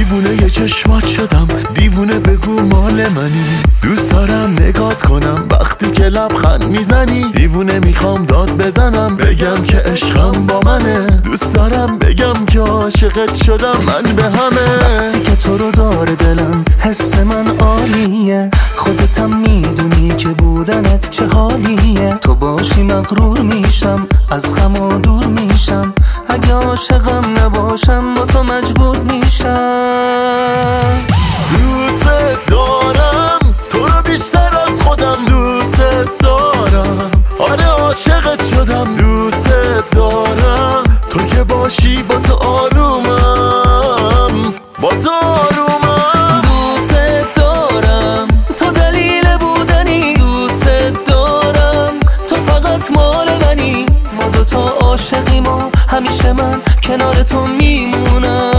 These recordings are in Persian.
دیوونه چشمات شدم، دیوونه بگو مال منی. دوست دارم نگات کنم وقتی که لبخند میزنی. دیوونه میخوام داد بزنم بگم که عشقم با منه. دوست دارم بگم که عاشقت شدم من به همه. وقتی که تو رو داره دلم حس من عالیه. خودتم میدونی که بودنت چه حالیه. تو باشی مغرور میشم، از غم دور میشم. اگه عاشقم نباشم با تو مجبور میشم. دوست دارم تو رو بیشتر از خودم، دوست دارم. آره عاشقت شدم، دوست دارم. تو که باشی با تو آرومم، با تو آرومم. دوست دارم تو دلیل بودنی. دوست دارم تو فقط مال منی. ما دوتا عاشقیم و همیشه من کنار تو میمونم.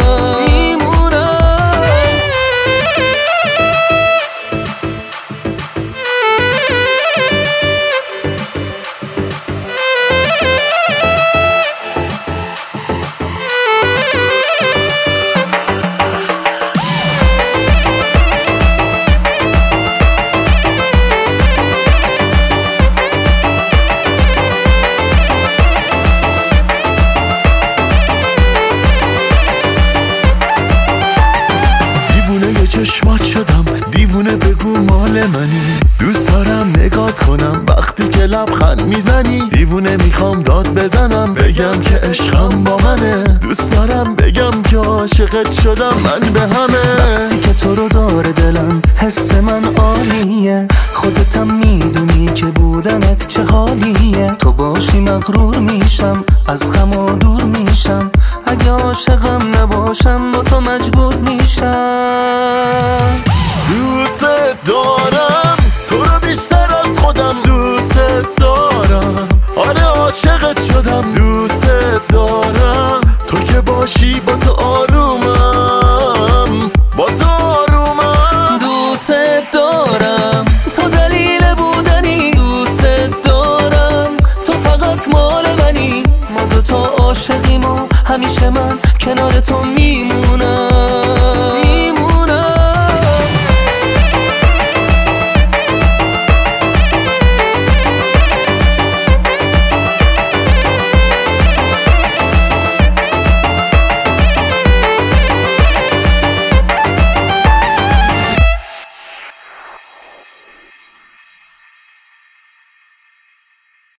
چشمات شدم، دیوونه بگو مال منی. دوست دارم نگات کنم وقتی که لبخند میزنی. دیوونه میخوام داد بزنم بگم که عشقم با منه. دوست دارم بگم که عاشقت شدم من به همه. وقتی که تو رو داره دلم حس من عالیه. خودتم میدونی که بودنت چه حالیه. تو باشی مغرور میشم، از غم دور میشم. اگه عاشقم نباشم با تو مجبور میشم. دوست دارم تو رو بیشتر از خودم، دوست دارم. آره عاشقت شدم، دوست دارم. تو که باشی با تو آرومم، با تو آرومم. دوست دارم تو دلیل بودنی. دوست دارم تو فقط مال منی. ما دوتا عاشقیم و همیشه من کنار تو میمونم.